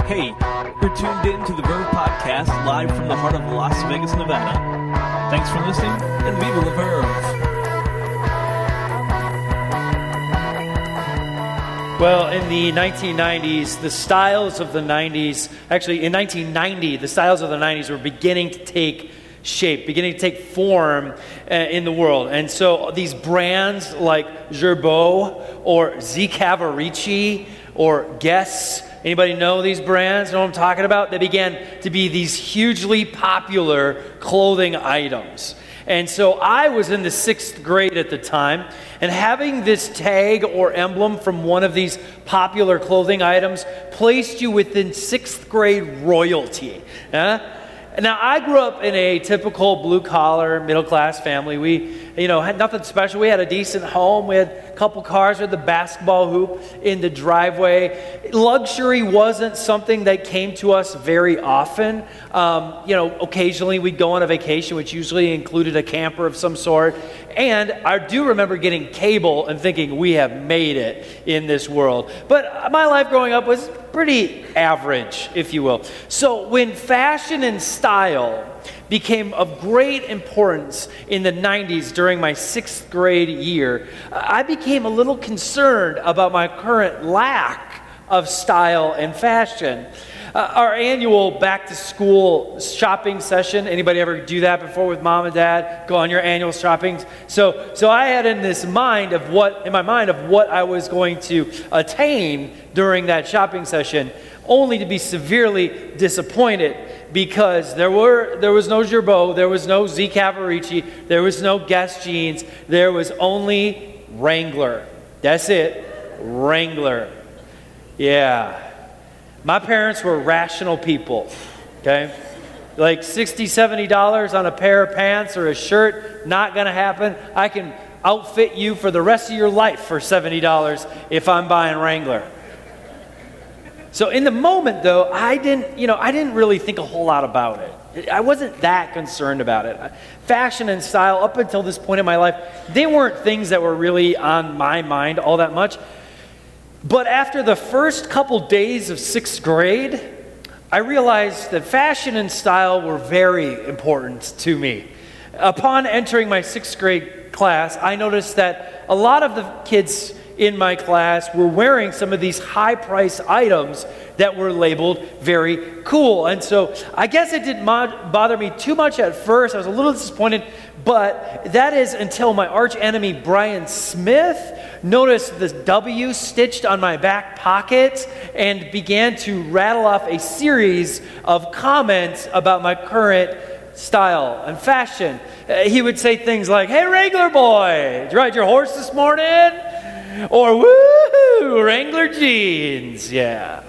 Hey, you're tuned in to the Verve Podcast live from the heart of Las Vegas, Nevada. Thanks for listening, and viva la Verve! Well, in the 1990s, the styles of the 90s, actually in 1990, the styles of the 90s were beginning to take shape, beginning to take form in the world. And so these brands like Girbaud or Z Cavaricci or Guess, anybody know these brands? Know what I'm talking about? They began to be these hugely popular clothing items. And so I was in the 6th grade at the time, and having this tag or emblem from one of these popular clothing items placed you within 6th grade royalty. Now, I grew up in a typical blue-collar, middle-class family. We, had nothing special. We had a decent home. We had a couple cars. We had the basketball hoop in the driveway. Luxury wasn't something that came to us very often. Occasionally we'd go on a vacation, which usually included a camper of some sort. And I do remember getting cable and thinking, we have made it in this world. But my life growing up was pretty average, if you will. So when fashion and style became of great importance in the 90s during my 6th grade year, I became a little concerned about my current lack of style and fashion. Our annual back-to-school shopping session, anybody ever do that before with mom and dad? Go on your annual shopping? So I had in my mind of what I was going to attain during that shopping session, only to be severely disappointed because there was no Girbaud, there was no Z Cavaricci, there was no Guess jeans, there was only Wrangler. That's it, Wrangler. Yeah. My parents were rational people, okay? Like $60, $70 on a pair of pants or a shirt, not going to happen. I can outfit you for the rest of your life for $70 if I'm buying Wrangler. So in the moment, though, I didn't really think a whole lot about it. I wasn't that concerned about it. Fashion and style, up until this point in my life, they weren't things that were really on my mind all that much. But after the first couple days of 6th grade, I realized that fashion and style were very important to me. Upon entering my 6th grade class, I noticed that a lot of the kids in my class were wearing some of these high-priced items that were labeled very cool. And so I guess it didn't bother me too much at first. I was a little disappointed, but that is until my arch enemy, Brian Smith, noticed the W stitched on my back pocket and began to rattle off a series of comments about my current style and fashion. He would say things like, "Hey, Wrangler boy, did you ride your horse this morning?" Or, "Woo, Wrangler jeans." Yeah.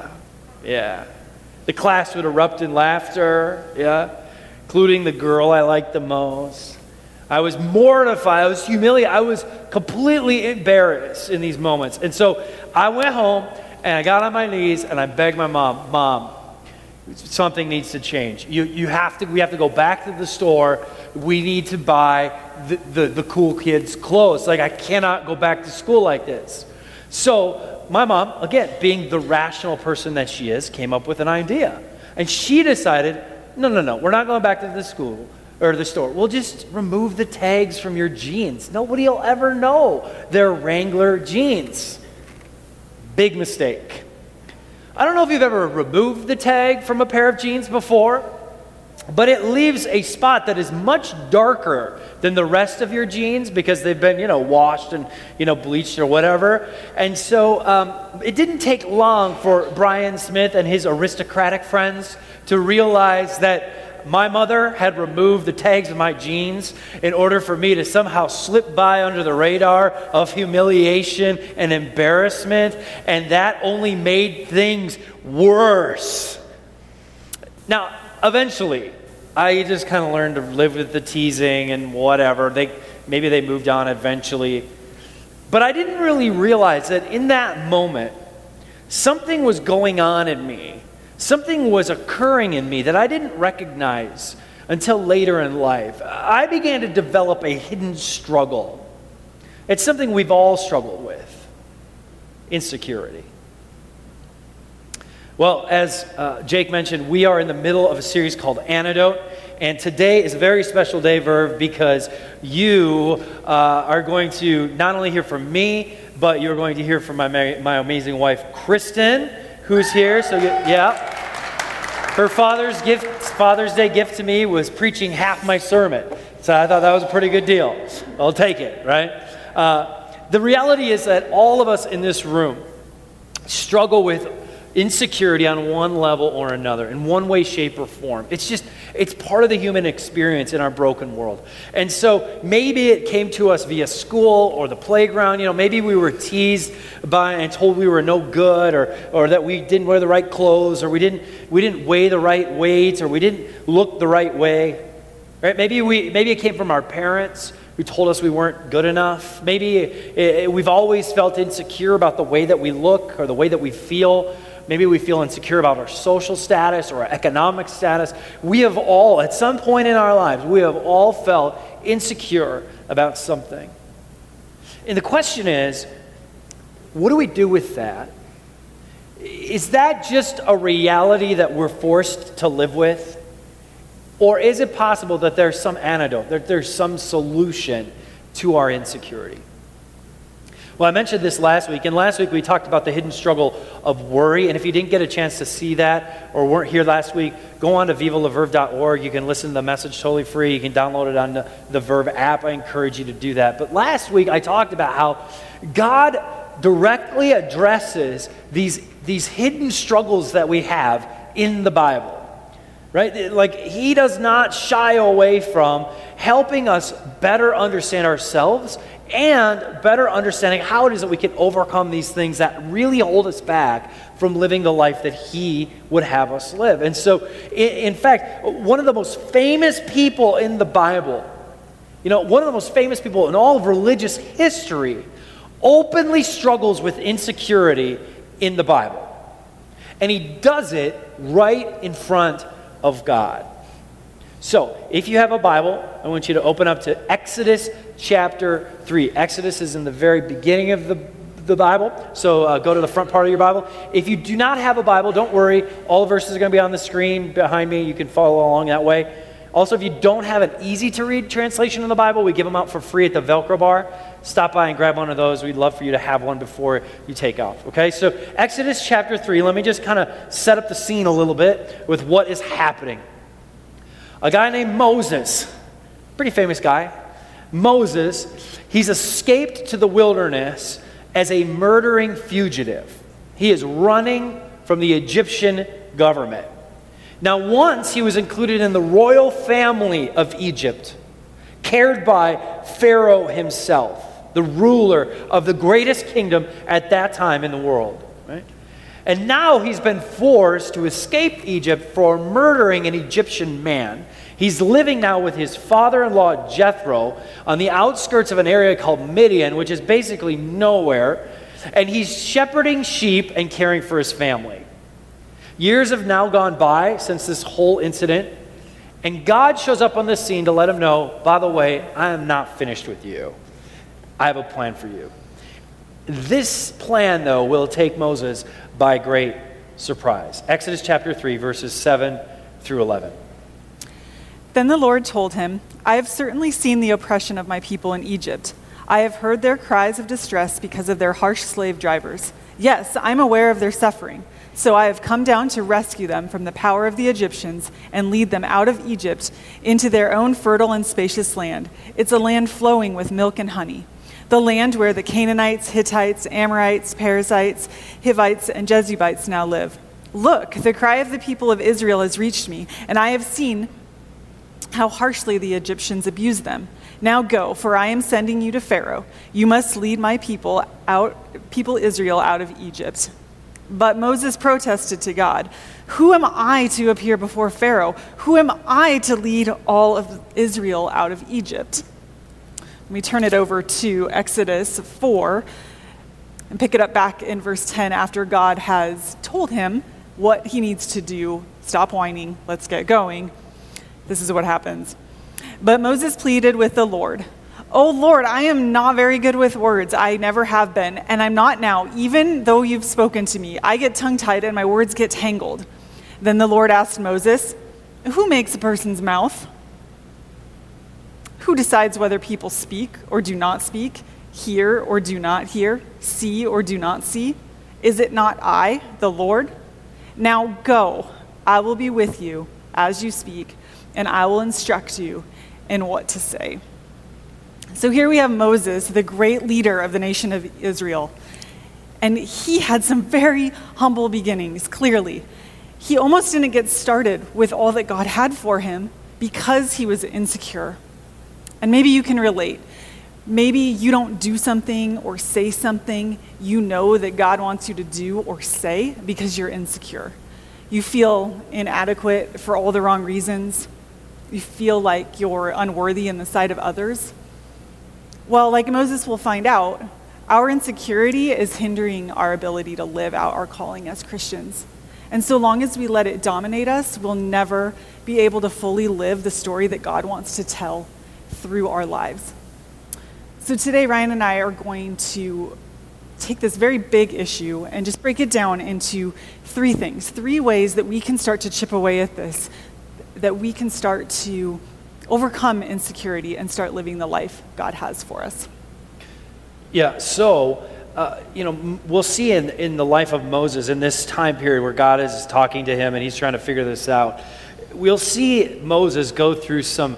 The class would erupt in laughter, including the girl I liked the most. I was mortified. I was humiliated. I was completely embarrassed in these moments. And so I went home and I got on my knees and I begged my mom, something needs to change. We have to go back to the store. We need to buy the cool kids' clothes. Like, I cannot go back to school like this. So my mom, again, being the rational person that she is, came up with an idea. And she decided, no, we're not going back to the school or the store. We'll just remove the tags from your jeans. Nobody will ever know they're Wrangler jeans. Big mistake. I don't know if you've ever removed the tag from a pair of jeans before, but it leaves a spot that is much darker than the rest of your jeans because they've been, washed and, bleached or whatever. And so it didn't take long for Brian Smith and his aristocratic friends to realize that my mother had removed the tags of my jeans in order for me to somehow slip by under the radar of humiliation and embarrassment, and that only made things worse. Now, eventually, I just kind of learned to live with the teasing and whatever. Maybe they moved on eventually. But I didn't really realize that in that moment, something was going on in me. Something was occurring in me that I didn't recognize until later in life. I began to develop a hidden struggle. It's something we've all struggled with. Insecurity. Well, as Jake mentioned, we are in the middle of a series called Antidote. And today is a very special day, Verve, because you are going to not only hear from me, but you're going to hear from my amazing wife, Kristen, who's here. So, yeah. Her Father's Day gift to me was preaching half my sermon. So I thought that was a pretty good deal. I'll take it, right? The reality is that all of us in this room struggle with insecurity on one level or another, in one way, shape, or form. It's part of the human experience in our broken world. And so maybe it came to us via school or the playground. Maybe we were teased by and told we were no good, or that we didn't wear the right clothes, or we didn't weigh the right weights, or we didn't look the right way. Right? Maybe it came from our parents who told us we weren't good enough. Maybe we've always felt insecure about the way that we look or the way that we feel. Maybe we feel insecure about our social status or our economic status. We have all, at some point in our lives, we have all felt insecure about something. And the question is, what do we do with that? Is that just a reality that we're forced to live with? Or is it possible that there's some antidote, that there's some solution to our insecurity? Well, I mentioned this last week, and last week we talked about the hidden struggle of worry. And if you didn't get a chance to see that or weren't here last week, go on to vivalaverve.org. You can listen to the message totally free. You can download it on the Verve app. I encourage you to do that. But last week I talked about how God directly addresses these hidden struggles that we have in the Bible. Right? Like, he does not shy away from helping us better understand ourselves and better understanding how it is that we can overcome these things that really hold us back from living the life that he would have us live. And so, in fact, one of the most famous people in the Bible, one of the most famous people in all of religious history, openly struggles with insecurity in the Bible. And he does it right in front of God. So, if you have a Bible, I want you to open up to Exodus chapter 3. Exodus is in the very beginning of the Bible, so go to the front part of your Bible. If you do not have a Bible, don't worry. All the verses are going to be on the screen behind me. You can follow along that way. Also, if you don't have an easy-to-read translation of the Bible, we give them out for free at the Velcro bar. Stop by and grab one of those. We'd love for you to have one before you take off. Okay, so Exodus chapter 3. Let me just kind of set up the scene a little bit with what is happening. A guy named Moses, pretty famous guy. Moses, he's escaped to the wilderness as a murdering fugitive. He is running from the Egyptian government. Now, once he was included in the royal family of Egypt, cared by Pharaoh himself, the ruler of the greatest kingdom at that time in the world, right? And now he's been forced to escape Egypt for murdering an Egyptian man. He's living now with his father-in-law Jethro on the outskirts of an area called Midian, which is basically nowhere. And he's shepherding sheep and caring for his family. Years have now gone by since this whole incident. And God shows up on the scene to let him know, by the way, I am not finished with you. I have a plan for you. This plan, though, will take Moses by great surprise. Exodus chapter 3, verses 7 through 11. Then the Lord told him, I have certainly seen the oppression of my people in Egypt. I have heard their cries of distress because of their harsh slave drivers. Yes, I'm aware of their suffering. So I have come down to rescue them from the power of the Egyptians and lead them out of Egypt into their own fertile and spacious land. It's a land flowing with milk and honey. The land where the Canaanites, Hittites, Amorites, Perizzites, Hivites, and Jebusites now live. Look, the cry of the people of Israel has reached me, and I have seen how harshly the Egyptians abuse them. Now go, for I am sending you to Pharaoh. You must lead my people Israel out of Egypt. But Moses protested to God, who am I to appear before Pharaoh? Who am I to lead all of Israel out of Egypt? We turn it over to Exodus 4 and pick it up back in verse 10 after God has told him what he needs to do. Stop whining, let's get going. This is what happens. But Moses pleaded with the Lord, "Oh Lord, I am not very good with words. I never have been, and I'm not now, even though you've spoken to me. I get tongue-tied and my words get tangled." Then the Lord asked Moses, "Who makes a person's mouth? Who decides whether people speak or do not speak, hear or do not hear, see or do not see? Is it not I, the Lord? Now go, I will be with you as you speak, and I will instruct you in what to say." So here we have Moses, the great leader of the nation of Israel. And he had some very humble beginnings, clearly. He almost didn't get started with all that God had for him because he was insecure. And maybe you can relate. Maybe you don't do something or say something you know that God wants you to do or say because you're insecure. You feel inadequate for all the wrong reasons. You feel like you're unworthy in the sight of others. Well, like Moses will find out, our insecurity is hindering our ability to live out our calling as Christians. And so long as we let it dominate us, we'll never be able to fully live the story that God wants to tell through our lives. So today, Ryan and I are going to take this very big issue and just break it down into three things, three ways that we can start to chip away at this, that we can start to overcome insecurity and start living the life God has for us. Yeah, so, we'll see in the life of Moses, in this time period where God is talking to him and he's trying to figure this out, we'll see Moses go through some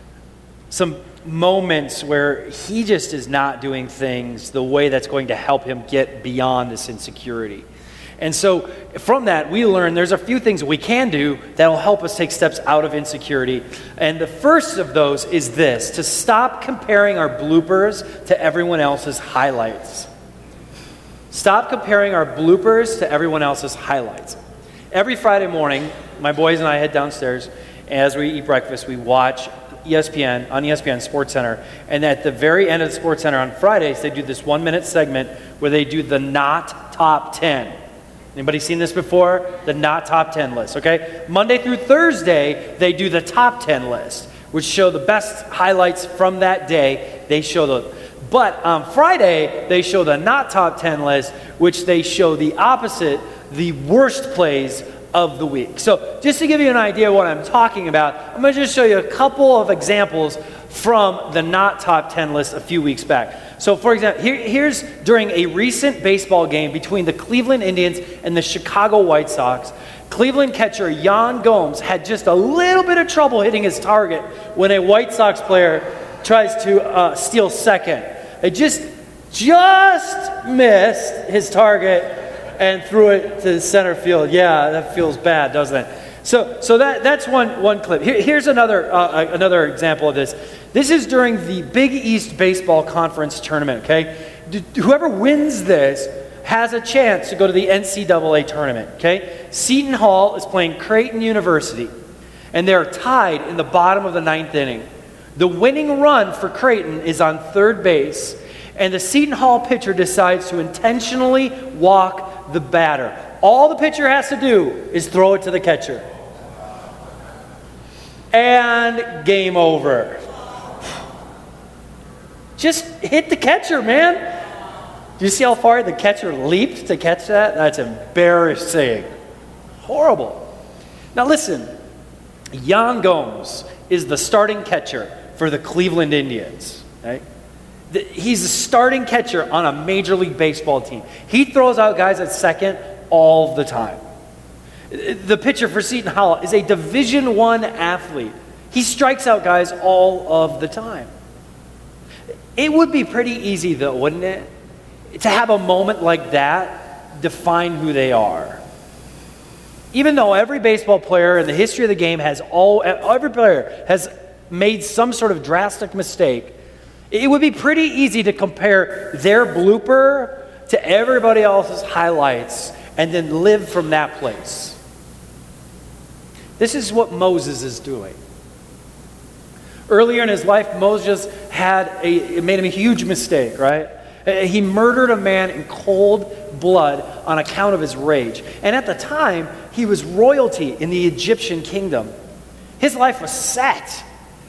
moments where he just is not doing things the way that's going to help him get beyond this insecurity. And so from that, we learn there's a few things we can do that will help us take steps out of insecurity. And the first of those is this: to stop comparing our bloopers to everyone else's highlights. Stop comparing our bloopers to everyone else's highlights. Every Friday morning, my boys and I head downstairs. As we eat breakfast, we watch ESPN, on ESPN SportsCenter. And at the very end of the SportsCenter on Fridays, they do this 1-minute segment where they do the not top 10. Anybody seen this before? The not top 10 list, okay? Monday through Thursday, they do the top 10 list, which show the best highlights from that day. They show those. But on Friday, they show the not top 10 list, which they show the opposite, the worst plays of the week. So just to give you an idea of what I'm talking about, I'm going to just show you a couple of examples from the not top 10 list a few weeks back. So for example, here's during a recent baseball game between the Cleveland Indians and the Chicago White Sox. Cleveland catcher Yan Gomes had just a little bit of trouble hitting his target when a White Sox player tries to steal second. It just missed his target and threw it to center field. Yeah, that feels bad, doesn't it? So that's one clip. Here's another example of this. This is during the Big East Baseball Conference tournament, okay? Whoever wins this has a chance to go to the NCAA tournament, okay? Seton Hall is playing Creighton University, and they're tied in the bottom of the 9th inning. The winning run for Creighton is on third base, and the Seton Hall pitcher decides to intentionally walk the batter. All the pitcher has to do is throw it to the catcher. And game over. Just hit the catcher, man. Do you see how far the catcher leaped to catch that? That's embarrassing. Horrible. Now listen, Yan Gomes is the starting catcher for the Cleveland Indians. Right? He's a starting catcher on a Major League Baseball team. He throws out guys at second all the time. The pitcher for Seton Hall is a Division I athlete. He strikes out guys all of the time. It would be pretty easy, though, wouldn't it, to have a moment like that define who they are. Even though every baseball player in the history of the game every player has made some sort of drastic mistake, it would be pretty easy to compare their blooper to everybody else's highlights and then live from that place. This is what Moses is doing. Earlier in his life, Moses made him a huge mistake, right? He murdered a man in cold blood on account of his rage. And at the time, he was royalty in the Egyptian kingdom. His life was set.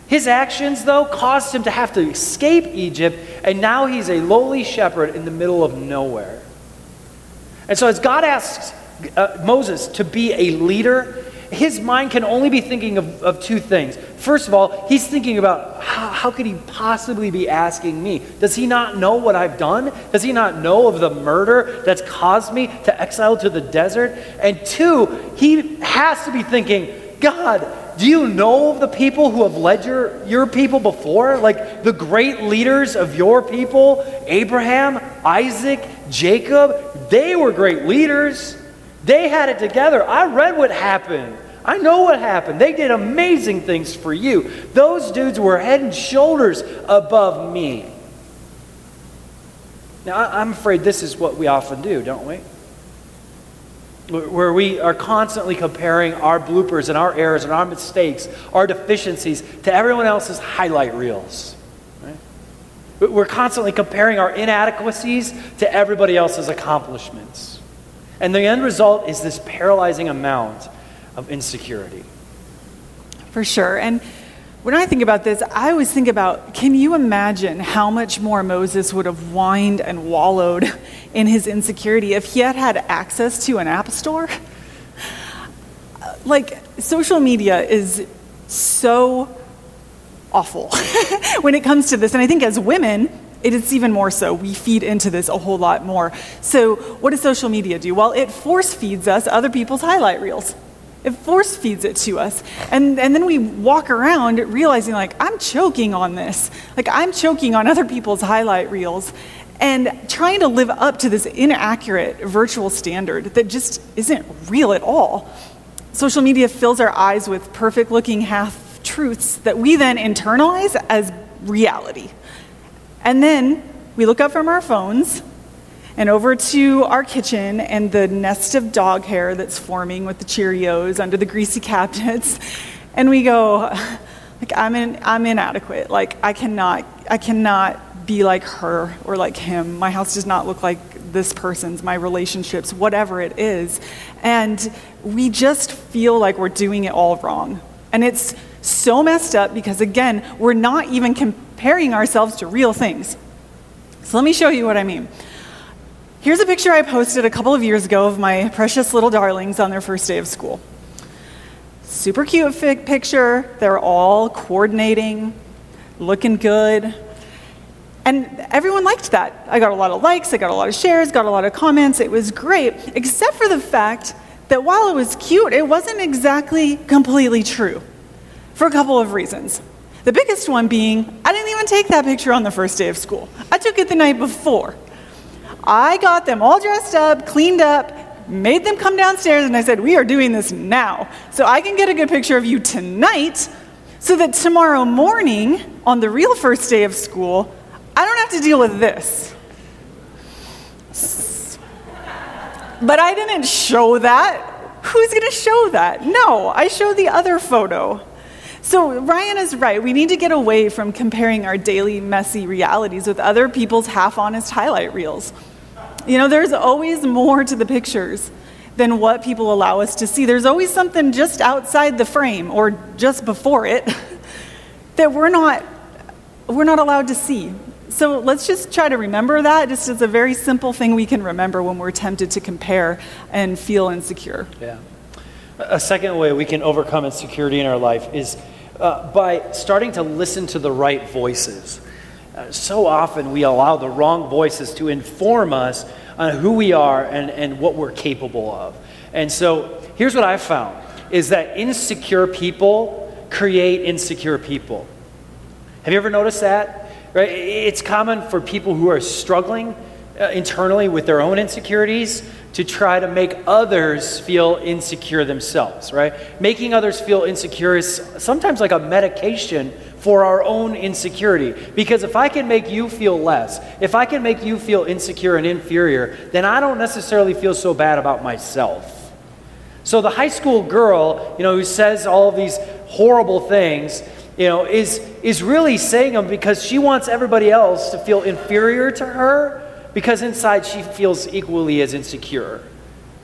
His actions, though, caused him to have to escape Egypt, and now he's a lowly shepherd in the middle of nowhere. And so as God asks Moses to be a leader, his mind can only be thinking of two things. First of all, he's thinking about how could he possibly be asking me? Does he not know what I've done? Does he not know of the murder that's caused me to exile to the desert? And two, he has to be thinking, God, do you know of the people who have led your people before? Like the great leaders of your people, Abraham, Isaac, Jacob, they were great leaders. They had it together. I read what happened. I know what happened. They did amazing things for you. Those dudes were head and shoulders above me. Now, I'm afraid this is what we often do, don't we? Where we are constantly comparing our bloopers and our errors and our mistakes, our deficiencies, to everyone else's highlight reels. Right? We're constantly comparing our inadequacies to everybody else's accomplishments. And the end result is this paralyzing amount of insecurity. For sure. And when I think about this, I always think about, can you imagine how much more Moses would have whined and wallowed in his insecurity if he had had access to an app store? Like, social media is so awful when it comes to this. And I think as women, it is even more so. We feed into this a whole lot more. So what does social media do? Well, it force feeds us other people's highlight reels. It force feeds it to us. And then we walk around realizing, like, I'm choking on this. Like, I'm choking on other people's highlight reels and trying to live up to this inaccurate virtual standard that just isn't real at all. Social media fills our eyes with perfect-looking half-truths that we then internalize as reality. And then we look up from our phones and over to our kitchen and the nest of dog hair that's forming with the Cheerios under the greasy cabinets, and we go, like, I'm inadequate. Like, I cannot be like her or like him. My house does not look like this person's, my relationships, whatever it is. And we just feel like we're doing it all wrong. And it's so messed up because, again, we're not even comparing ourselves to real things. So let me show you what I mean. Here's a picture I posted a couple of years ago of my precious little darlings on their first day of school. Super cute picture. They're all coordinating, looking good. And everyone liked that. I got a lot of likes, I got a lot of shares, got a lot of comments. It was great, except for the fact that while it was cute, it wasn't exactly completely true for a couple of reasons. The biggest one being, I didn't even take that picture on the first day of school. I took it the night before. I got them all dressed up, cleaned up, made them come downstairs, and I said, we are doing this now. So I can get a good picture of you tonight so that tomorrow morning, on the real first day of school, I don't have to deal with this. But I didn't show that. Who's going to show that? No, I showed the other photo. So Ryan is right. We need to get away from comparing our daily messy realities with other people's half-honest highlight reels. You know, there's always more to the pictures than what people allow us to see. There's always something just outside the frame or just before it that we're not allowed to see. So let's just try to remember that. Just as a very simple thing we can remember when we're tempted to compare and feel insecure. Yeah. A second way we can overcome insecurity in our life is by starting to listen to the right voices. So often we allow the wrong voices to inform us on who we are and what we're capable of. And so here's what I've found, is that insecure people create insecure people. Have you ever noticed that? Right? It's common for people who are struggling internally with their own insecurities to try to make others feel insecure themselves, right? Making others feel insecure is sometimes like a medication for our own insecurity. Because if I can make you feel less, if I can make you feel insecure and inferior, then I don't necessarily feel so bad about myself. So the high school girl, who says all of these horrible things, is really saying them because she wants everybody else to feel inferior to her, because inside she feels equally as insecure.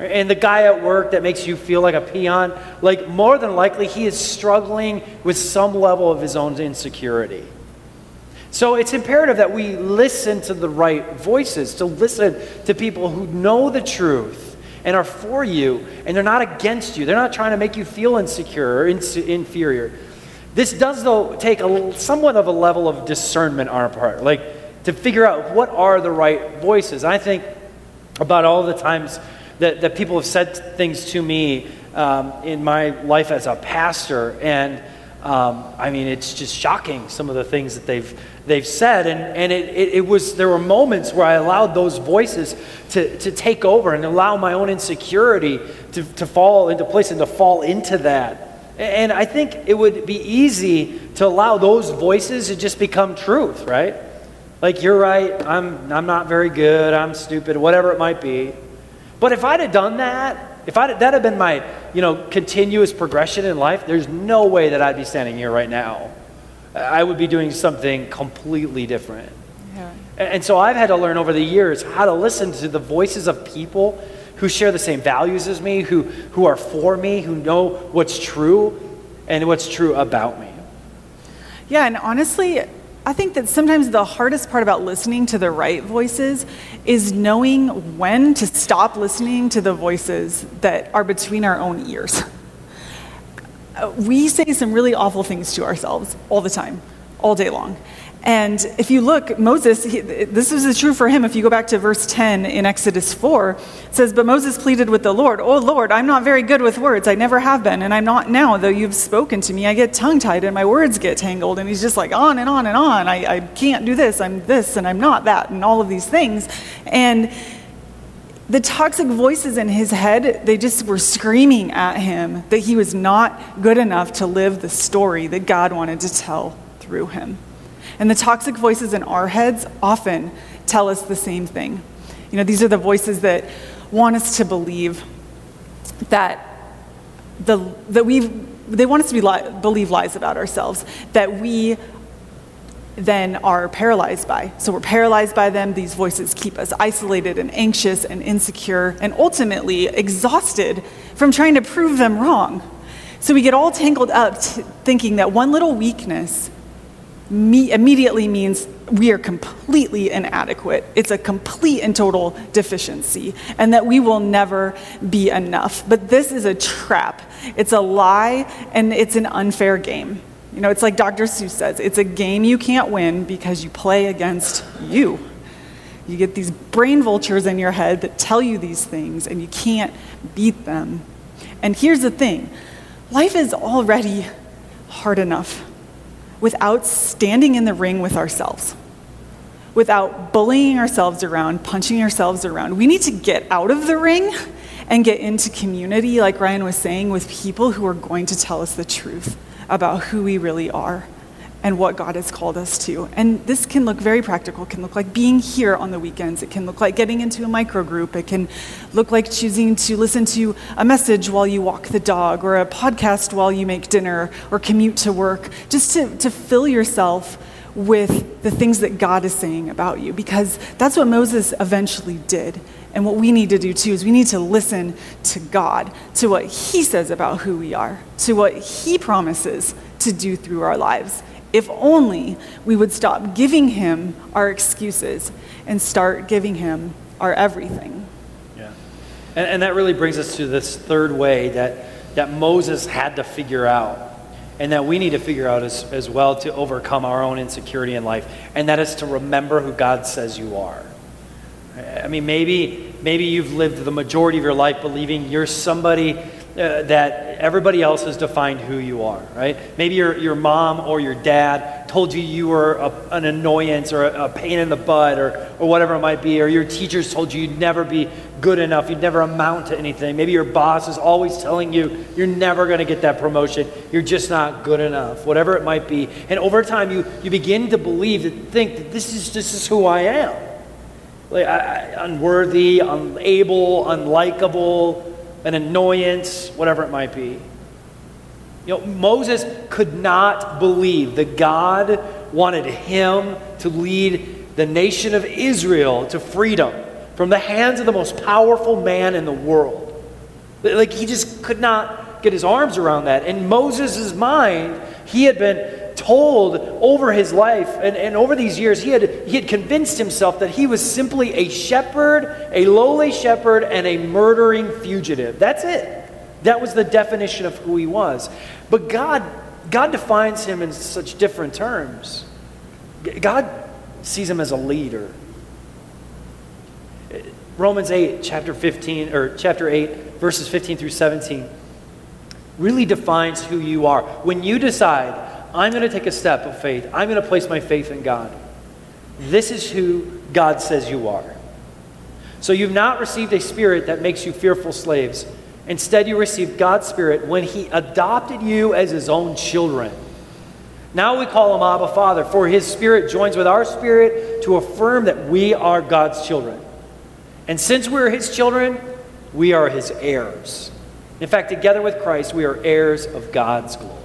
And the guy at work that makes you feel like a peon, like more than likely he is struggling with some level of his own insecurity. So it's imperative that we listen to the right voices, to listen to people who know the truth and are for you, and they're not against you. They're not trying to make you feel insecure or inferior. This does, though, take somewhat of a level of discernment on our part, like to figure out what are the right voices. I think about all the times that people have said things to me in my life as a pastor, and it's just shocking, some of the things that they've said, and there were moments where I allowed those voices to take over and allow my own insecurity to fall into place and to fall into that. And I think it would be easy to allow those voices to just become truth, right? Like, you're right, I'm not very good, I'm stupid, whatever it might be. But if I'd have done that, that had been my, continuous progression in life, there's no way that I'd be standing here right now. I would be doing something completely different. Yeah. And so I've had to learn over the years how to listen to the voices of people who share the same values as me, who are for me, who know what's true and what's true about me. Yeah, and honestly, I think that sometimes the hardest part about listening to the right voices is knowing when to stop listening to the voices that are between our own ears. We say some really awful things to ourselves all the time, all day long. And if you look, Moses, this is true for him. If you go back to verse 10 in Exodus 4, it says, "But Moses pleaded with the Lord, 'Oh Lord, I'm not very good with words. I never have been, and I'm not now. Though you've spoken to me, I get tongue-tied and my words get tangled.'" And he's just like on and on and on. I can't do this. I'm this and I'm not that and all of these things. And the toxic voices in his head, they just were screaming at him that he was not good enough to live the story that God wanted to tell through him. And the toxic voices in our heads often tell us the same thing. These are the voices that want us to believe that they want us to believe lies about ourselves that we then are paralyzed by. So we're paralyzed by them. These voices keep us isolated and anxious and insecure and ultimately exhausted from trying to prove them wrong. So we get all tangled up thinking that one little weakness immediately means we are completely inadequate. It's a complete and total deficiency, and that we will never be enough. But this is a trap. It's a lie, and it's an unfair game. It's like Dr. Seuss says, it's a game you can't win because you play against you. You get these brain vultures in your head that tell you these things, and you can't beat them. And here's the thing. Life is already hard enough without standing in the ring with ourselves, without bullying ourselves around, punching ourselves around. We need to get out of the ring and get into community, like Ryan was saying, with people who are going to tell us the truth about who we really are and what God has called us to. And this can look very practical. It can look like being here on the weekends. It can look like getting into a micro group. It can look like choosing to listen to a message while you walk the dog, or a podcast while you make dinner or commute to work, just to fill yourself with the things that God is saying about you, because that's what Moses eventually did. And what we need to do too is we need to listen to God, to what he says about who we are, to what he promises to do through our lives. If only we would stop giving him our excuses and start giving him our everything. Yeah. And that really brings us to this third way that Moses had to figure out, and that we need to figure out as well to overcome our own insecurity in life, and that is to remember who God says you are. I mean, maybe you've lived the majority of your life believing you're somebody that everybody else has defined who you are, right? Maybe your mom or your dad told you were an annoyance or a pain in the butt or whatever it might be, or your teachers told you you'd never be good enough, you'd never amount to anything. Maybe your boss is always telling you you're never going to get that promotion, you're just not good enough, whatever it might be. And over time, you begin to think that this is who I am. Like, unworthy, unable, unlikable, an annoyance, whatever it might be. Moses could not believe that God wanted him to lead the nation of Israel to freedom from the hands of the most powerful man in the world. Like, he just could not get his arms around that. In Moses' mind, he had been told over his life and over these years, he had convinced himself that he was simply a shepherd, a lowly shepherd, and a murdering fugitive. That's it. That was the definition of who he was. But God defines him in such different terms. God sees him as a leader. Romans 8, chapter 8, verses 15 through 17, really defines who you are. When you decide, I'm going to take a step of faith, I'm going to place my faith in God, this is who God says you are. So you've not received a spirit that makes you fearful slaves. Instead, you received God's Spirit when He adopted you as His own children. Now we call Him Abba, Father, for His Spirit joins with our spirit to affirm that we are God's children. And since we're His children, we are His heirs. In fact, together with Christ, we are heirs of God's glory.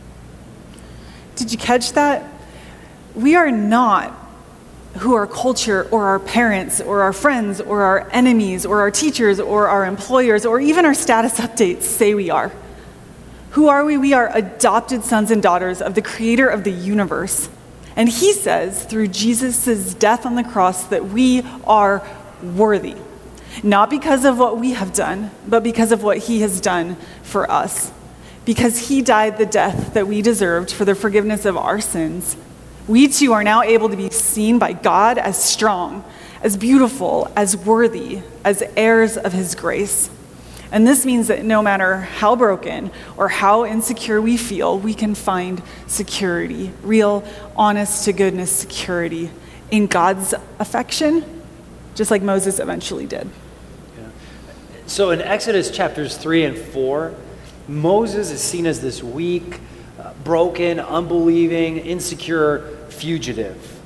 Did you catch that? We are not who our culture or our parents or our friends or our enemies or our teachers or our employers or even our status updates say we are. Who are we? We are adopted sons and daughters of the Creator of the universe. And He says through Jesus' death on the cross that we are worthy. Not because of what we have done, but because of what He has done for us. Because He died the death that we deserved for the forgiveness of our sins. We too are now able to be seen by God as strong, as beautiful, as worthy, as heirs of His grace. And this means that no matter how broken or how insecure we feel, we can find security, real, honest to goodness security in God's affection, just like Moses eventually did. Yeah. So in Exodus chapters 3 and 4, Moses is seen as this weak, broken, unbelieving, insecure fugitive.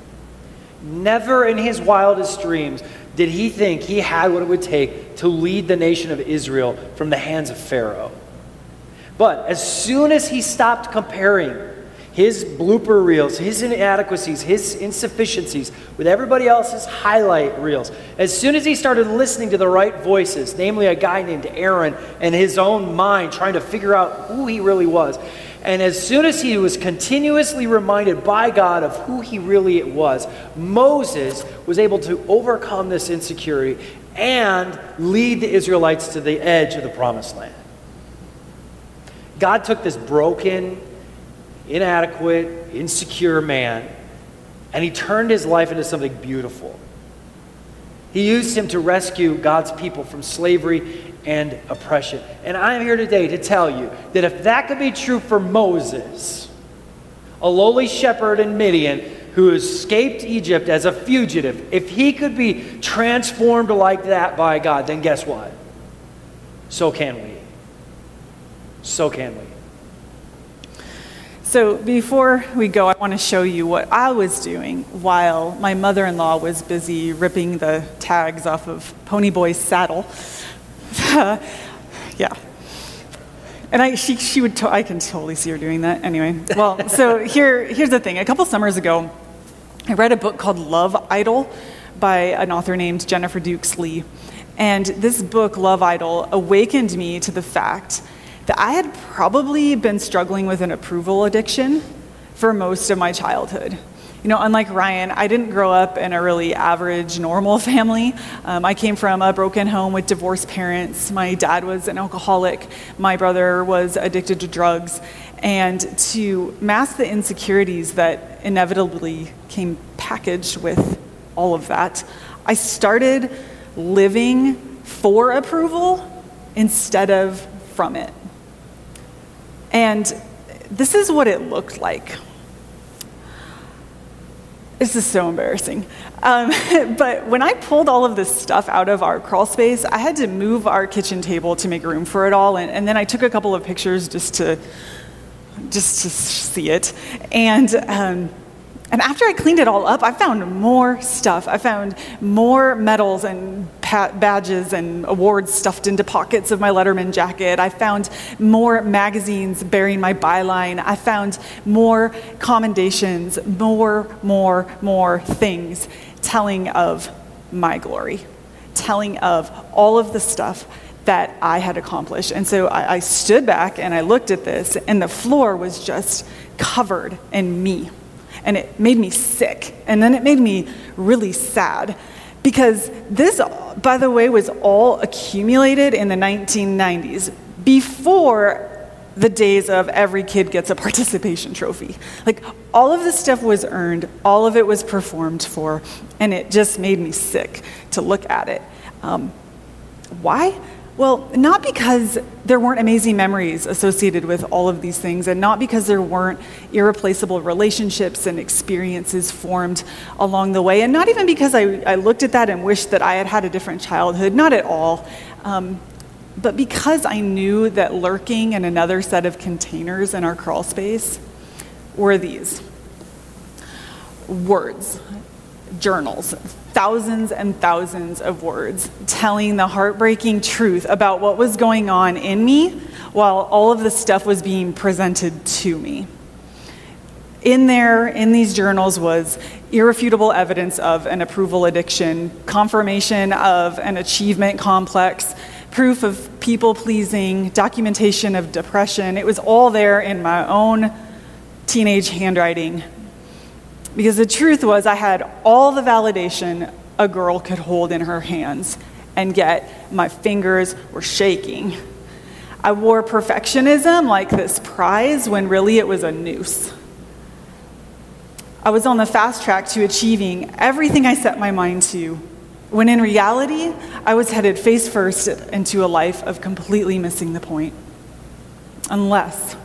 Never in his wildest dreams did he think he had what it would take to lead the nation of Israel from the hands of Pharaoh. But as soon as he stopped comparing his blooper reels, his inadequacies, his insufficiencies with everybody else's highlight reels, as soon as he started listening to the right voices, namely a guy named Aaron and his own mind trying to figure out who he really was, and as soon as he was continuously reminded by God of who he really was, Moses was able to overcome this insecurity and lead the Israelites to the edge of the promised land. God took this broken, inadequate, insecure man, and He turned his life into something beautiful. He used him to rescue God's people from slavery and oppression. And I'm here today to tell you that if that could be true for Moses, a lowly shepherd in Midian who escaped Egypt as a fugitive, if he could be transformed like that by God, then guess what? So can we. So can we. So before we go, I want to show you what I was doing while my mother-in-law was busy ripping the tags off of Ponyboy's saddle. Yeah. And I can totally see her doing that. Anyway, well, so here's the thing. A couple summers ago, I read a book called Love Idol by an author named Jennifer Dukes Lee. And this book, Love Idol, awakened me to the fact that I had probably been struggling with an approval addiction for most of my childhood. You know, unlike Ryan, I didn't grow up in a really average, normal family. I came from a broken home with divorced parents. My dad was an alcoholic. My brother was addicted to drugs. And to mask the insecurities that inevitably came packaged with all of that, I started living for approval instead of from it. And this is what it looked like. This is so embarrassing. But when I pulled all of this stuff out of our crawl space, I had to move our kitchen table to make room for it all. And then I took a couple of pictures just to see it. And after I cleaned it all up, I found more stuff. I found more medals and badges and awards stuffed into pockets of my Letterman jacket. I found more magazines bearing my byline. I found more commendations, more things telling of my glory, telling of all of the stuff that I had accomplished. And so I stood back and I looked at this, and the floor was just covered in me. And it made me sick. And then it made me really sad. Because this, by the way, was all accumulated in the 1990s, before the days of every kid gets a participation trophy. Like, all of this stuff was earned, all of it was performed for, and it just made me sick to look at it. Why? Well, not because there weren't amazing memories associated with all of these things, and not because there weren't irreplaceable relationships and experiences formed along the way, and not even because I looked at that and wished that I had had a different childhood, not at all. But because I knew that lurking in another set of containers in our crawl space were these words, journals, thousands and thousands of words telling the heartbreaking truth about what was going on in me while all of this stuff was being presented to me. In these journals was irrefutable evidence of an approval addiction, confirmation of an achievement complex, proof of people-pleasing, documentation of depression. It was all there in my own teenage handwriting. Because the truth was, I had all the validation a girl could hold in her hands, and yet my fingers were shaking. I wore perfectionism like this prize when really it was a noose. I was on the fast track to achieving everything I set my mind to, when in reality, I was headed face first into a life of completely missing the point. Unless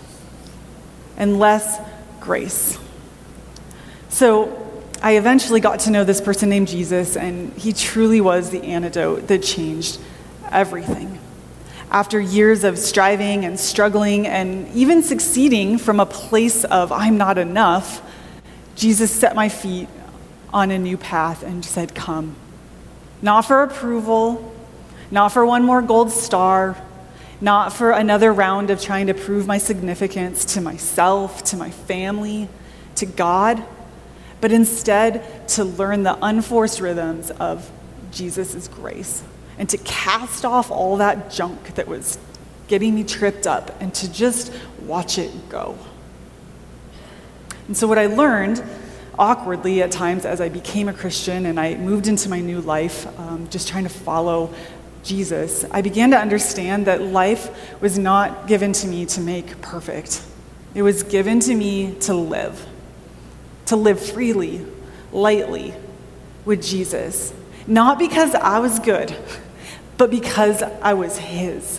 grace. So I eventually got to know this person named Jesus, and he truly was the antidote that changed everything. After years of striving and struggling and even succeeding from a place of I'm not enough, Jesus set my feet on a new path and said, come. Not for approval, not for one more gold star, not for another round of trying to prove my significance to myself, to my family, to God, but instead to learn the unforced rhythms of Jesus' grace and to cast off all that junk that was getting me tripped up and to just watch it go. And so what I learned awkwardly at times as I became a Christian and I moved into my new life, just trying to follow Jesus, I began to understand that life was not given to me to make perfect. It was given to me to live freely, lightly with Jesus. Not because I was good, but because I was his.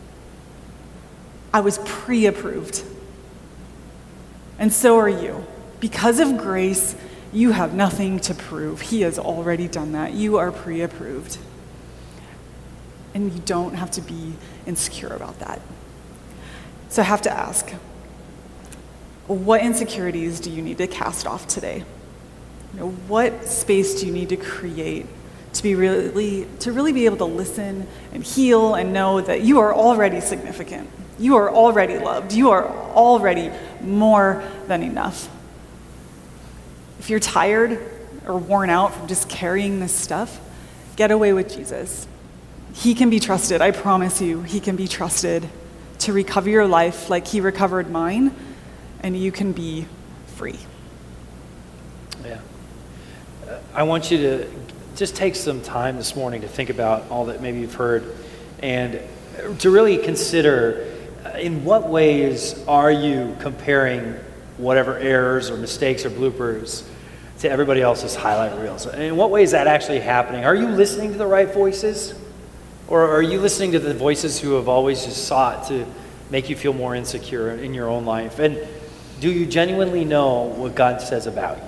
I was pre-approved. And so are you. Because of grace, you have nothing to prove. He has already done that. You are pre-approved. And you don't have to be insecure about that. So I have to ask, what insecurities do you need to cast off today? What space do you need to create to really be able to listen and heal and know that you are already significant? You are already loved. You are already more than enough. If you're tired or worn out from just carrying this stuff, get away with Jesus. He can be trusted. I promise you, he can be trusted to recover your life like he recovered mine, and you can be free. Yeah. I want you to just take some time this morning to think about all that maybe you've heard and to really consider in what ways are you comparing whatever errors or mistakes or bloopers to everybody else's highlight reels? And in what way is that actually happening? Are you listening to the right voices? Or are you listening to the voices who have always just sought to make you feel more insecure in your own life? And do you genuinely know what God says about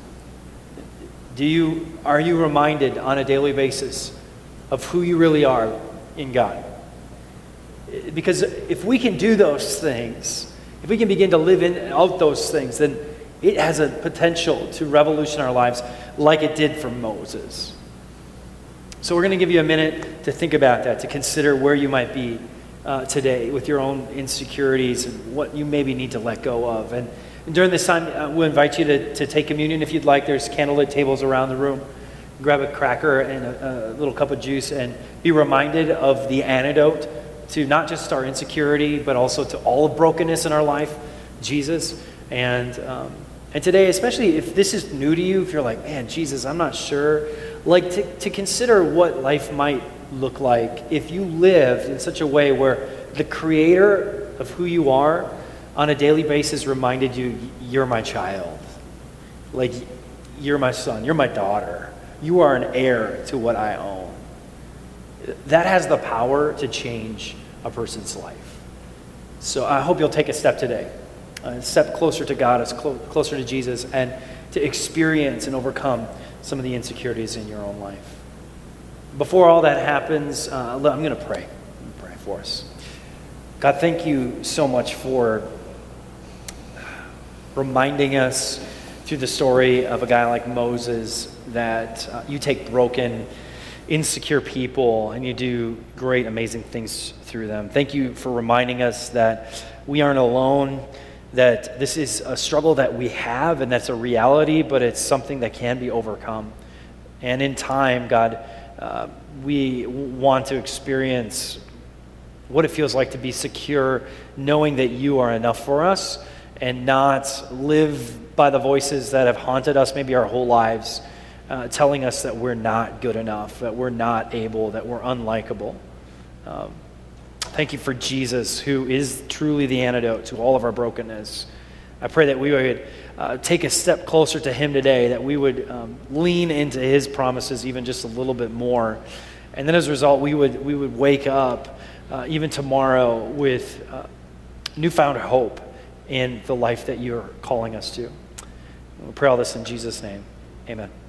you? Are you reminded on a daily basis of who you really are in God? Because if we can do those things, if we can begin to live out those things, then it has a potential to revolutionize our lives like it did for Moses. So we're going to give you a minute to think about that, to consider where you might be today with your own insecurities and what you maybe need to let go of. And during this time, we'll invite you to take communion if you'd like. There's candlelit tables around the room. grab a cracker and a little cup of juice and be reminded of the antidote to not just our insecurity, but also to all of brokenness in our life, Jesus. And today, especially if this is new to you, if you're like, man, Jesus, I'm not sure, like to consider what life might look like if you lived in such a way where the creator of who you are on a daily basis reminded you, you're my child. Like, you're my son, you're my daughter. You are an heir to what I own. That has the power to change a person's life. So I hope you'll take a step today. A step closer to God, closer to Jesus, and to experience and overcome some of the insecurities in your own life. Before all that happens, I'm going to pray. I'm going to pray for us. God, thank you so much for reminding us through the story of a guy like Moses that you take broken, insecure people and you do great, amazing things through them. Thank you for reminding us that we aren't alone, that this is a struggle that we have and that's a reality, but it's something that can be overcome. And in time, God, we want to experience what it feels like to be secure, knowing that you are enough for us and not live by the voices that have haunted us maybe our whole lives, telling us that we're not good enough, that we're not able, that we're unlikable. Thank you for Jesus, who is truly the antidote to all of our brokenness. I pray that we would take a step closer to him today, that we would lean into his promises even just a little bit more. And then as a result, we would wake up even tomorrow with newfound hope in the life that you're calling us to. We pray all this in Jesus' name. Amen.